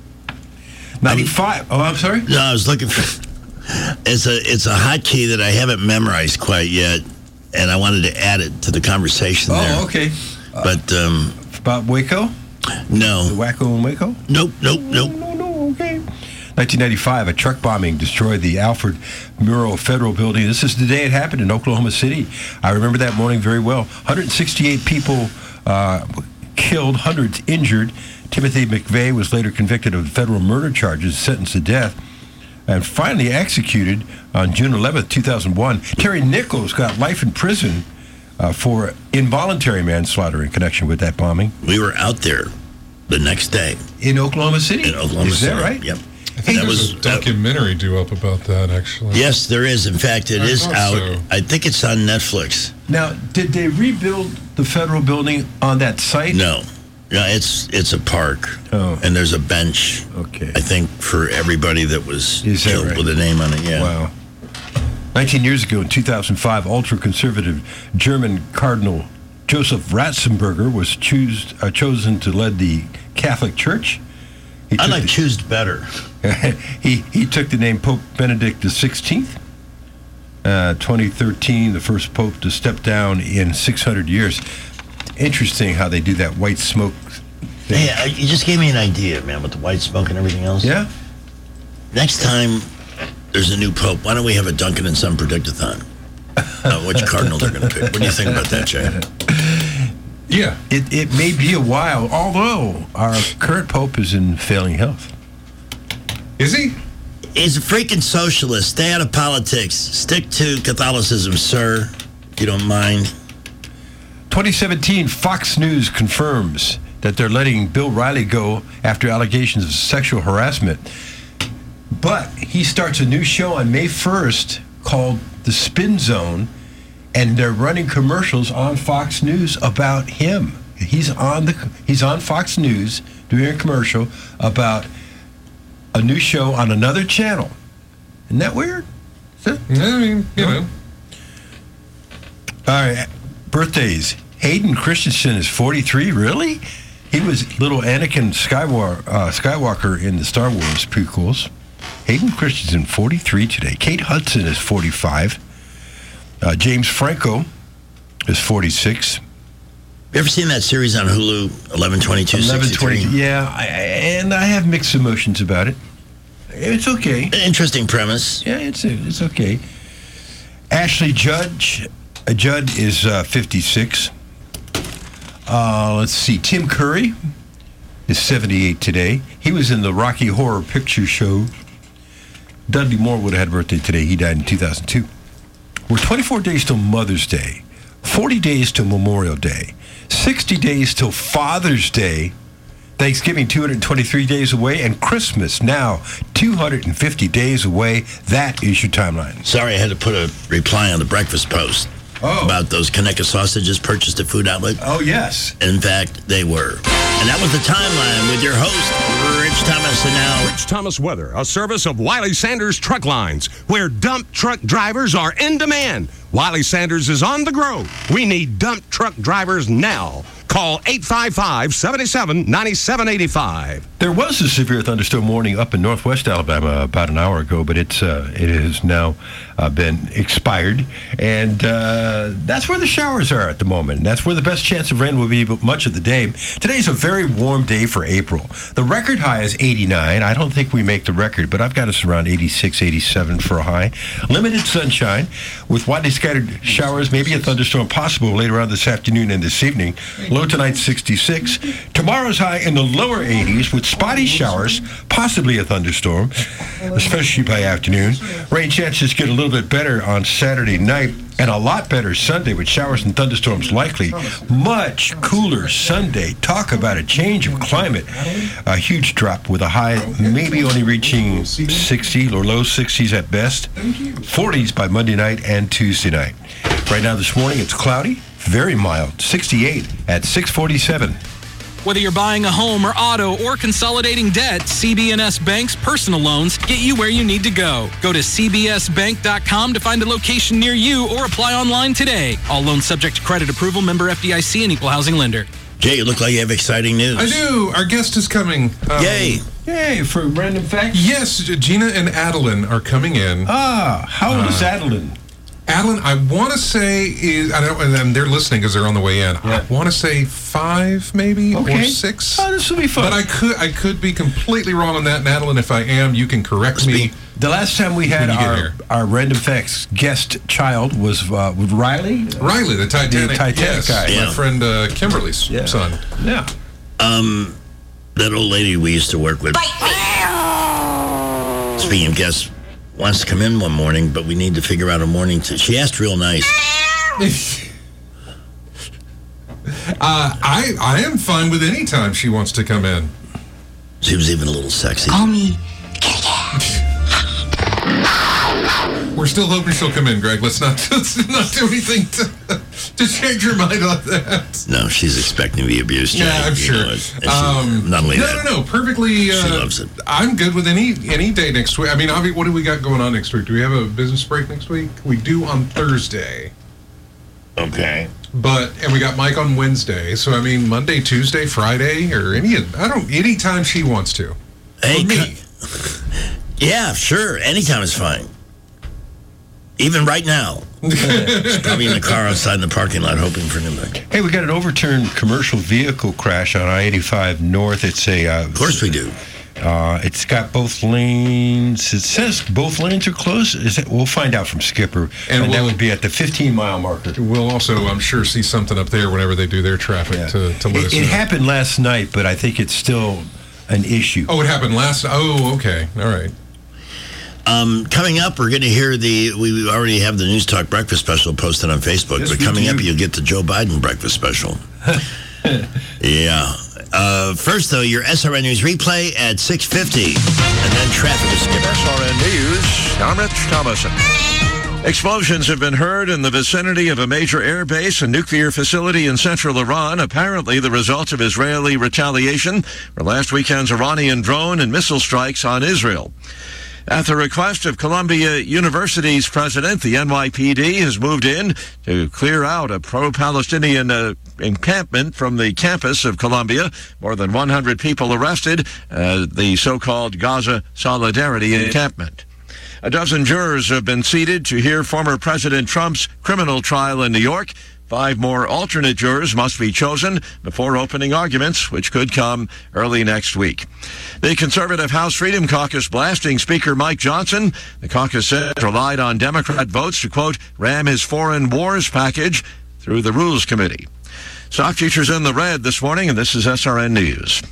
95. Oh, I'm sorry? No, I was looking for... It's a hotkey that I haven't memorized quite yet, and I wanted to add it to the conversation there. Oh, okay. But... about Waco? No. The Waco and Waco? Nope. No, okay. 1995, a truck bombing destroyed the Alfred Murrah Federal Building. This is the day it happened in Oklahoma City. I remember that morning very well. 168 people killed, hundreds injured. Timothy McVeigh was later convicted of federal murder charges, sentenced to death, and finally executed on June 11th, 2001. Terry Nichols got life in prison for involuntary manslaughter in connection with that bombing. We were out there the next day. In Oklahoma City? In Oklahoma City. Is that right? Yep. I think there's a documentary due up about that, actually. Yes, there is. In fact, it is out. So. I think it's on Netflix. Now, did they rebuild the federal building on that site? No. No, it's a park. Oh. And there's a bench. Okay. I think for everybody that was killed right? with a name on it, yeah. Wow. 19 years ago, in 2005, ultra-conservative German Cardinal Joseph Ratzenberger was chosen to lead the Catholic Church. I like choosed better. he took the name Pope Benedict XVI. 2013, the first pope to step down in 600 years. Interesting how they do that white smoke thing. Hey, you just gave me an idea, man, with the white smoke and everything else. Yeah? Next time there's a new pope, why don't we have a Duncan and Son Predictathon? Which cardinal they're going to pick. What do you think about that, Jay? Yeah. It may be a while, although our current pope is in failing health. Is he? He's a freaking socialist. Stay out of politics. Stick to Catholicism, sir, if you don't mind. 2017, Fox News confirms that they're letting Bill Riley go after allegations of sexual harassment. But he starts a new show on May 1st called The Spin Zone, and they're running commercials on Fox News about him. He's on Fox News doing a commercial about a new show on another channel. Isn't that weird? I mean, you know. All right, birthdays. Hayden Christensen is 43, really? He was little Anakin Skywalker in the Star Wars prequels. Hayden Christensen, 43 today. Kate Hudson is 45. James Franco is 46. You ever seen that series on Hulu, 11/22/63? Yeah, and I have mixed emotions about it. It's okay. Interesting premise. Yeah, it's okay. Ashley Judd is 56. Let's see. Tim Curry is 78 today. He was in the Rocky Horror Picture Show. Dudley Moore would have had a birthday today. He died in 2002. We're 24 days till Mother's Day, 40 days till Memorial Day, 60 days till Father's Day, Thanksgiving 223 days away, and Christmas now 250 days away. That is your timeline. Sorry, I had to put a reply on the Breakfast Post about those Conecuh sausages purchased at Food Outlet. Oh, yes. In fact, they were. And that was the timeline with your host, Rich Thomas. And now, Rich Thomas Weather, a service of Wiley Sanders Truck Lines, where dump truck drivers are in demand. Wiley Sanders is on the grow. We need dump truck drivers now. Call 855-77-9785. There was a severe thunderstorm warning up in northwest Alabama about an hour ago, but it has now been expired. And that's where the showers are at the moment. And that's where the best chance of rain will be much of the day. Today's a very warm day for April. The record high is 89. I don't think we make the record, but I've got us around 86, 87 for a high. Limited sunshine with widely scattered showers, maybe a thunderstorm possible later on this afternoon and this evening. Low tonight 66. Tomorrow's high in the lower 80s with spotty showers, possibly a thunderstorm, especially by afternoon. Rain chances get a little bit better on Saturday night and a lot better Sunday with showers and thunderstorms likely. Much cooler Sunday. Talk about a change of climate. A huge drop with a high maybe only reaching 60 or low 60s at best. 40s by Monday night and Tuesday night. Right now this morning it's cloudy. Very mild, 68 at 647. Whether you're buying a home or auto or consolidating debt, CB&S Bank's personal loans get you where you need to go. Go to cbsbank.com to find a location near you or apply online today. All loans subject to credit approval, member FDIC and equal housing lender. Jay, you look like you have exciting news. I do. Our guest is coming. Yay. Yay, for random facts? Yes, Gina and Adeline are coming in. How old is Adeline? Adeline, I want to say is, I don't know, and they're listening because they're on the way in. Yeah. I want to say 5 maybe or 6. Oh, this will be fun. But I could be completely wrong on that. And Adeline, if I am, you can correct me. The last time we had our random facts guest child was with Riley. Riley, the Titanic guy. My friend Kimberly's son. Yeah. That old lady we used to work with. Speaking of guests, wants to come in one morning, but we need to figure out a morning to. She asked real nice. I am fine with any time she wants to come in. She was even a little sexy. Call me. We're still hoping she'll come in, Greg. Let's not do anything to change your mind on that. No, she's expecting the abuse. Yeah, I'm sure. Not only that. No, perfectly. She loves it. I'm good with any day next week. I mean, Avi, what do we got going on next week? Do we have a business break next week? We do on Thursday. Okay. And we got Mike on Wednesday. So I mean, Monday, Tuesday, Friday, or any time she wants to. Hey, me. Yeah, sure. Anytime is fine. Even right now. She's probably in the car outside in the parking lot hoping for an invite. Hey, we got an overturned commercial vehicle crash on I-85 North. It's a... of course we do. It's got both lanes. It says both lanes are closed. We'll find out from Skipper. And that would be at the 15-mile marker. We'll also, I'm sure, see something up there whenever they do their traffic to let us know. It happened last night, but I think it's still an issue. Oh, it happened last... Oh, okay. All right. Coming up, we're going to hear we already have the News Talk breakfast special posted on Facebook, Yes, but we coming do. up, you'll get the Joe Biden breakfast special. Yeah. First, though, your SRN News replay at 6:50, and then traffic with Skipper. SRN News, I'm Rich Thomason. Explosions have been heard in the vicinity of a major air base and nuclear facility in central Iran, apparently the result of Israeli retaliation for last weekend's Iranian drone and missile strikes on Israel. At the request of Columbia University's president, the NYPD has moved in to clear out a pro-Palestinian encampment from the campus of Columbia. More than 100 people arrested at the so-called Gaza Solidarity encampment. A dozen jurors have been seated to hear former President Trump's criminal trial in New York. 5 more alternate jurors must be chosen before opening arguments, which could come early next week. The conservative House Freedom Caucus blasting Speaker Mike Johnson. The caucus said relied on Democrat votes to, quote, ram his foreign wars package through the Rules Committee. Stock futures in the red this morning, and this is SRN News.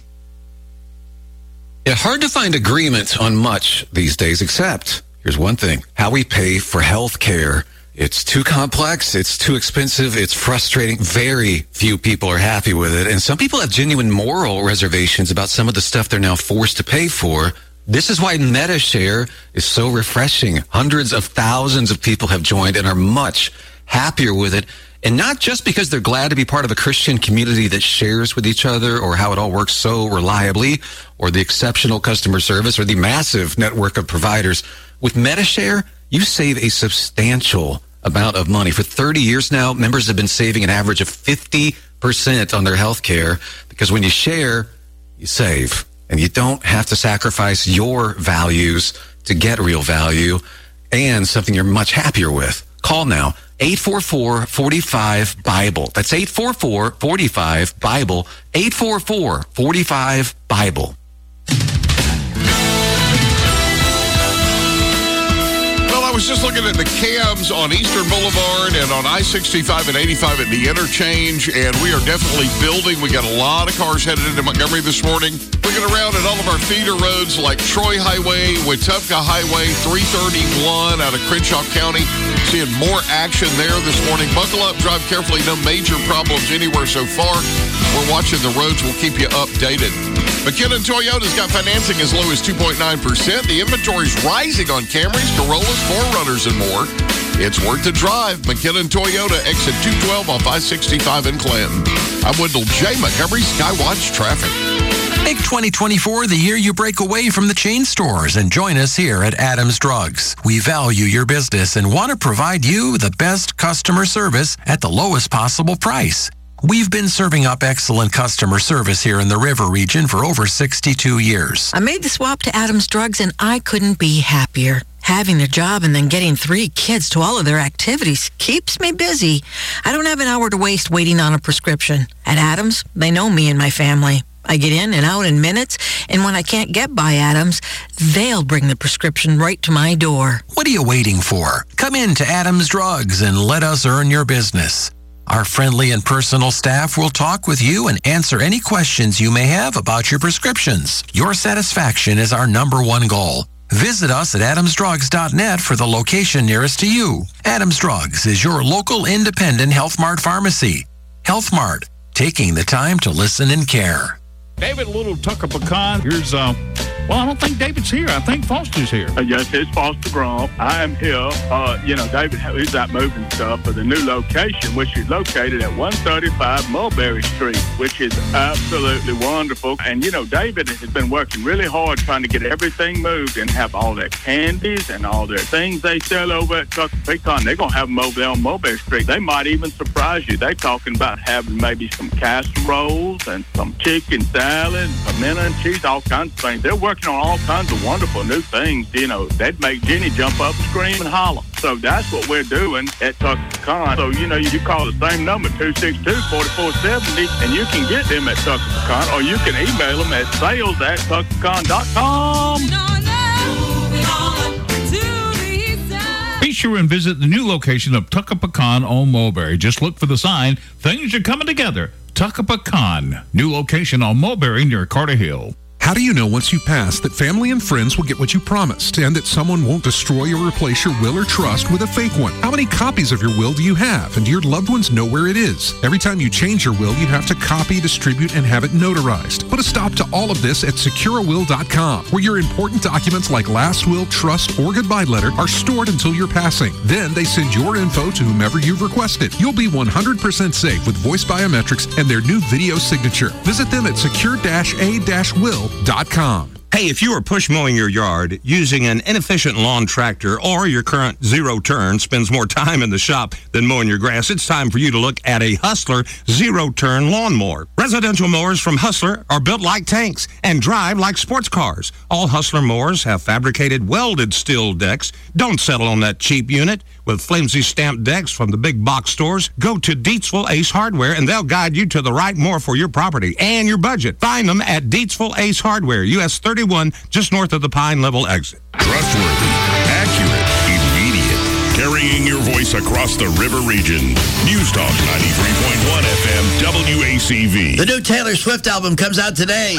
It's hard to find agreement on much these days, except, here's one thing, how we pay for health care. It's too complex, it's too expensive, it's frustrating. Very few people are happy with it, and some people have genuine moral reservations about some of the stuff they're now forced to pay for. This is why MediShare is so refreshing. Hundreds of thousands of people have joined and are much happier with it. And not just because they're glad to be part of a Christian community that shares with each other or how it all works so reliably or the exceptional customer service or the massive network of providers. With MediShare, you save a substantial amount of money. For 30 years now, members have been saving an average of 50% on their health care because when you share, you save. And you don't have to sacrifice your values to get real value and something you're much happier with. Call now, 844-45-BIBLE. That's 844-45-BIBLE, 844-45-BIBLE. I was just looking at the cams on Eastern Boulevard and on I-65 and 85 at the interchange, and we are definitely building. We got a lot of cars headed into Montgomery this morning. Looking around at all of our feeder roads like Troy Highway, Wetumpka Highway, 331 out of Crenshaw County. Seeing more action there this morning. Buckle up, drive carefully. No major problems anywhere so far. We're watching the roads. We'll keep you updated. McKinnon Toyota's got financing as low as 2.9%. The inventory's rising on Camrys, Corollas, 4Runners, and more. It's worth the drive. McKinnon Toyota, exit 212 off I-65 in Clinton. I'm Wendell J. Montgomery, Skywatch Traffic. Make 2024 the year you break away from the chain stores and join us here at Adams Drugs. We value your business and want to provide you the best customer service at the lowest possible price. We've been serving up excellent customer service here in the River region for over 62 years. I made the swap to Adams Drugs and I couldn't be happier. Having a job and then getting 3 kids to all of their activities keeps me busy. I don't have an hour to waste waiting on a prescription. At Adams, they know me and my family. I get in and out in minutes, and when I can't get by Adams, they'll bring the prescription right to my door. What are you waiting for? Come in to Adams Drugs and let us earn your business. Our friendly and personal staff will talk with you and answer any questions you may have about your prescriptions. Your satisfaction is our #1 goal. Visit us at adamsdrugs.net for the location nearest to you. Adams Drugs is your local independent Health Mart pharmacy. Health Mart, taking the time to listen and care. David, a little Tucker Pecan. Here's, well, I don't think David's here. I think Foster's here. Yes, it's Foster Grom. I am here. David, he's out moving stuff for the new location, which is located at 135 Mulberry Street, which is absolutely wonderful. And, David has been working really hard trying to get everything moved and have all their candies and all their things they sell over at Tucker Pecan. They're going to have them over there on Mulberry Street. They might even surprise you. They're talking about having maybe some casseroles and some chicken salad, pimento and cheese, all kinds of things. They're working working on all kinds of wonderful new things. You know, that'd make Jenny jump up, scream, and holler. So that's what we're doing at Tucker Pecan. So, you know, you call the same number, 262-4470, and you can get them at Tucker Pecan, or you can email them at sales@tuckerpecan.com. Be sure and visit the new location of Tucker Pecan on Mulberry. Just look for the sign, Things Are Coming Together. Tucker Pecan, new location on Mulberry near Carter Hill. How do you know once you pass that family and friends will get what you promised and that someone won't destroy or replace your will or trust with a fake one? How many copies of your will do you have, and do your loved ones know where it is? Every time you change your will, you have to copy, distribute, and have it notarized. Put a stop to all of this at securewill.com, where your important documents like last will, trust, or goodbye letter are stored until your passing. Then they send your info to whomever you've requested. You'll be 100% safe with voice biometrics and their new video signature. Visit them at secure-a-will.com. Hey, if you are push mowing your yard using an inefficient lawn tractor, or your current zero turn spends more time in the shop than mowing your grass, it's time for you to look at a Hustler zero turn lawnmower. Residential mowers from Hustler are built like tanks and drive like sports cars. All Hustler mowers have fabricated welded steel decks. Don't settle on that cheap unit with flimsy stamped decks from the big box stores. Go to Deatsville Ace Hardware and they'll guide you to the right mower for your property and your budget. Find them at Deatsville Ace Hardware, US 31, just north of the Pine Level exit. Trustworthy, accurate, immediate. Carrying your voice across the river region. News Talk 93.1 FM WACV. The new Taylor Swift album comes out today.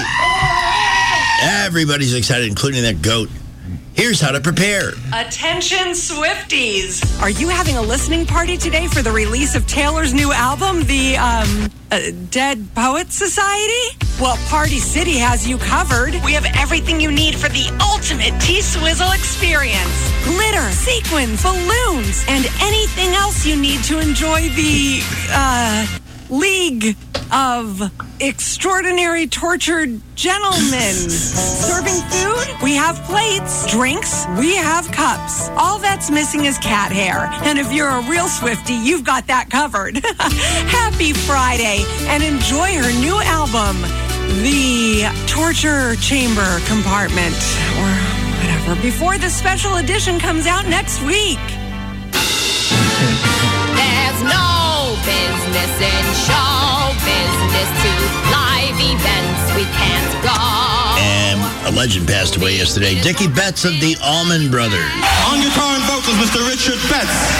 Everybody's excited, including that goat. Here's how to prepare. Attention Swifties! Are you having a listening party today for the release of Taylor's new album, the Dead Poets Society? Well, Party City has you covered. We have everything you need for the ultimate T-Swizzle experience. Glitter, sequins, balloons, and anything else you need to enjoy the, League of Extraordinary Tortured Gentlemen. Serving food? We have plates. Drinks? We have cups. All that's missing is cat hair. And if you're a real Swiftie, you've got that covered. Happy Friday and enjoy her new album, The Torture Chamber Compartment, or whatever, before the special edition comes out next week. There's no business in show business to live events we can't go. And a legend passed away yesterday. Dickie Betts of the Allman Brothers. On guitar and vocals, Mr. Richard Betts.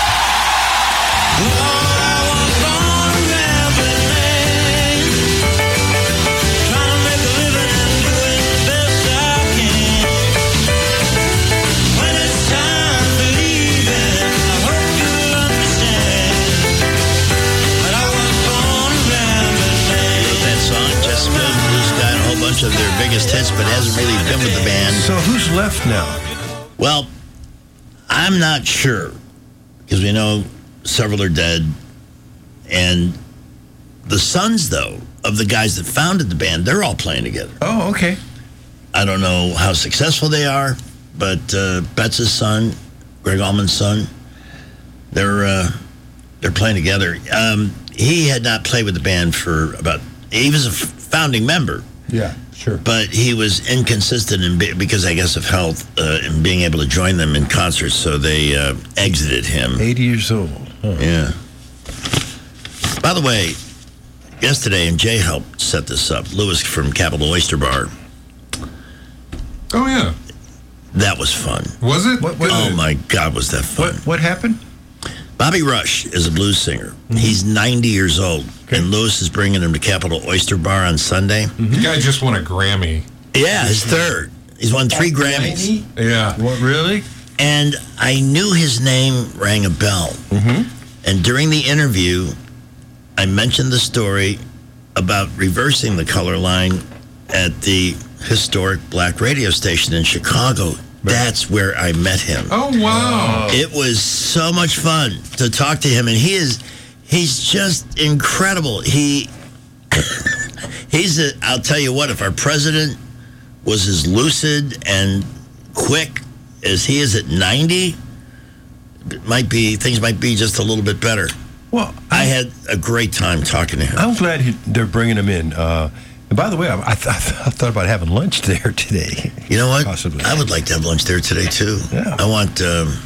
Of their biggest hits, but hasn't really been with the band. So who's left now? Well, I'm not sure, because we know several are dead. And the sons, though, of the guys that founded the band, they're all playing together. Oh, okay. I don't know how successful they are, but Betts' son, Greg Allman's son, they're playing together. He had not played with the band for he was a founding member. Yeah, sure. But he was inconsistent because, I guess, of health and being able to join them in concerts, so they exited him. 80 years old. Huh. Yeah. By the way, yesterday, and Jay helped set this up, Lewis from Capital Oyster Bar. Oh, yeah. That was fun. Was it? Oh, my God, was that fun. What happened? Bobby Rush is a blues singer. Mm-hmm. He's 90 years old, and Lewis is bringing him to Capital Oyster Bar on Sunday. Mm-hmm. The guy just won a Grammy. Yeah, his third. He's won 3 Grammys. Yeah. What, really? And I knew his name rang a bell. Mm-hmm. And during the interview, I mentioned the story about reversing the color line at the historic black radio station in Chicago. That's where I met him. Oh, wow. It was so much fun to talk to him, and he's just incredible. I'll tell you what, if our president was as lucid and quick as he is at 90, things might be just a little bit better. Well, I had a great time talking to him. I'm glad they're bringing him in. And by the way, I thought about having lunch there today. You know what? Possibly. I would like to have lunch there today, too. Yeah. I want...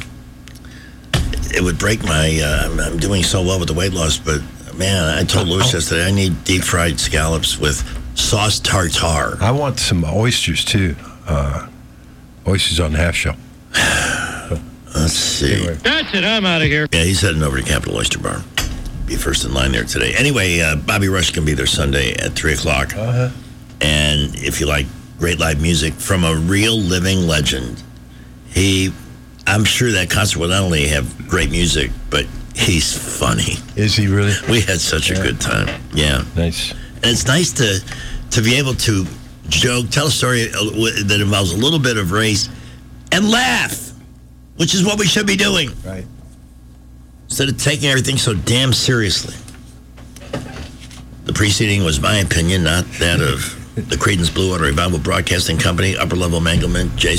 it would break my... I'm doing so well with the weight loss, but, man, I told Louis yesterday I need deep-fried scallops with sauce tartare. I want some oysters, too. Oysters on the half shell. Let's see. Anyway. That's it. I'm out of here. Yeah, he's heading over to Capital Oyster Bar. Be first in line there today. Anyway, Bobby Rush can be there Sunday at 3 o'clock. Uh-huh. And if you like great live music from a real living legend, I'm sure that concert will not only have great music, but he's funny. Is he really? We had such a good time. Yeah. Nice. And it's nice to be able to joke, tell a story that involves a little bit of race, and laugh, which is what we should be doing. Right. Instead of taking everything so damn seriously. The preceding was my opinion, not that of the Creedence Blue Water Revival Broadcasting Company, Upper Level Manglement, Jason